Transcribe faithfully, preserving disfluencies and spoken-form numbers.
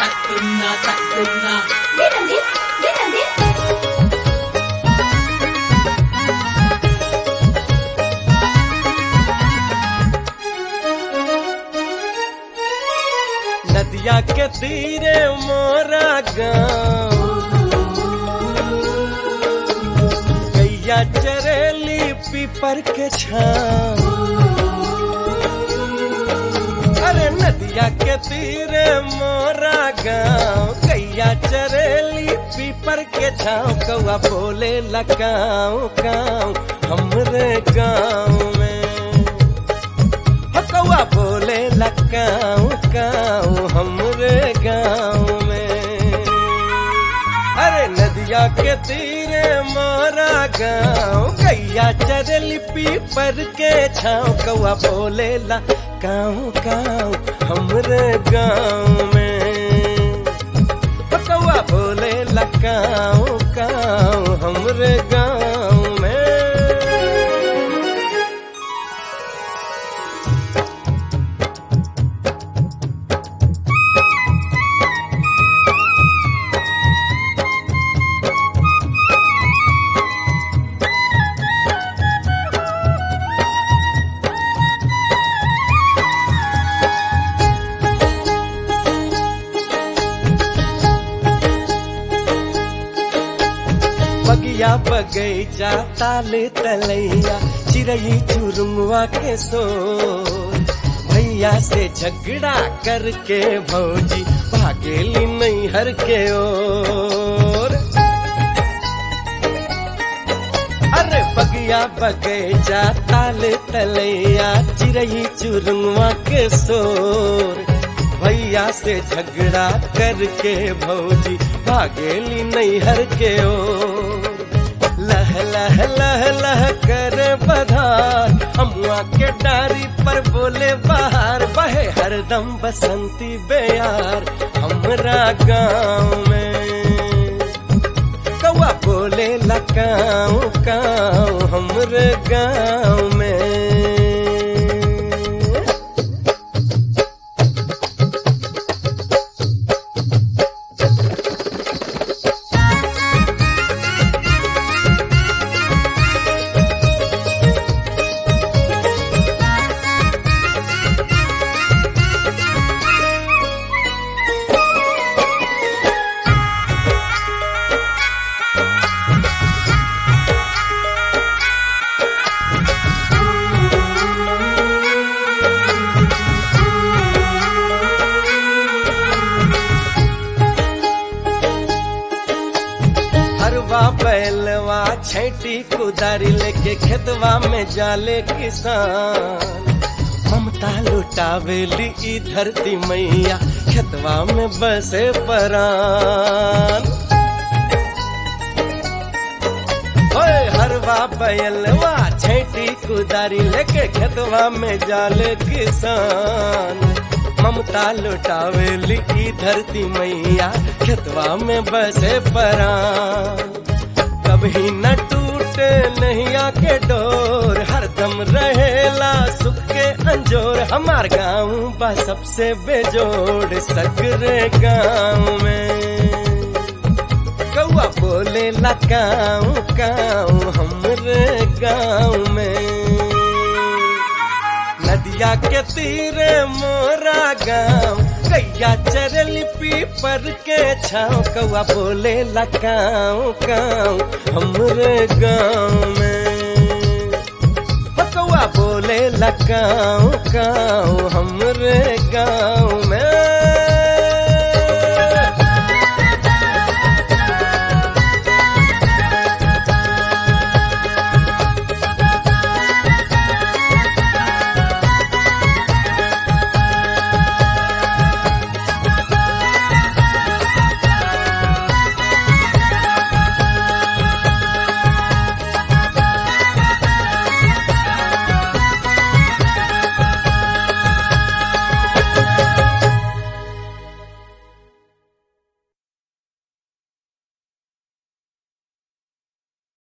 takuna takuna. Dinandin, dinandin. नदिया के तीरे मोरा गाँव, गैया चरेली पीपर के छाँव। अरे नदिया के तीरे मोरा गाँव, गैया चरेली पीपर के छाँव। कौआ बोले लगाओ गाँव हमरे गाँव में, कौआ बोले लगाओ गाँव हमरे गाँव में। अरे नदिया के तीरे मोरा गाँव, गैया चरली पीपर के छाँव। कौआ बोले लगाओ गाँव हमरे गाँव में, कौआ बोले लगाओ गाँव हमरे गाँव में। बगिया बगैचा ताले तलैया, चिड़ई चुरुमुआ के शोर। भैया से झगड़ा करके भौजी भागेली नैहर के ओर। अरे बगिया बगैचा ताले तलैया, चिड़ई चुरुमुआ के शोर। भैया से झगड़ा करके भौजी भागेली नैहर के ओर। लह लह लह लह कर बधार, अमुआ के डारी पर बोले बाहर। बहे हरदम बसंती बेयार हमरा गाँव में, कौआ बोले लगाओ गाँव हमरे गाँव में। हरवा बैलवा छैटी कुदारी लेके खेतवा में जाले किसान। ममता लुटावेली ई धरती मैया, खेतवा में बसे परान। ओए हरवा बैलवा छैटी कुदारी लेके खेतवा में जाले किसान। ममता लुटावेली ई धरती मैया, खेतवा में बसे परान। कभी न टूटे नैया के डोर, हरदम रहेला सुख के अंजोर। हमार गाँव बा सबसे बेजोड़ सगरे गाँव में, कौआ बोले लगाओ गाँव हमरे गाँव में। नदिया के तीरे मोरा गाँव, गैया चरली पीपर के छाँव। कौआ बोले लगाओ गाँव हमरे गाँव में, कौआ बोले लगाओ गाँव हमरे गाँव में।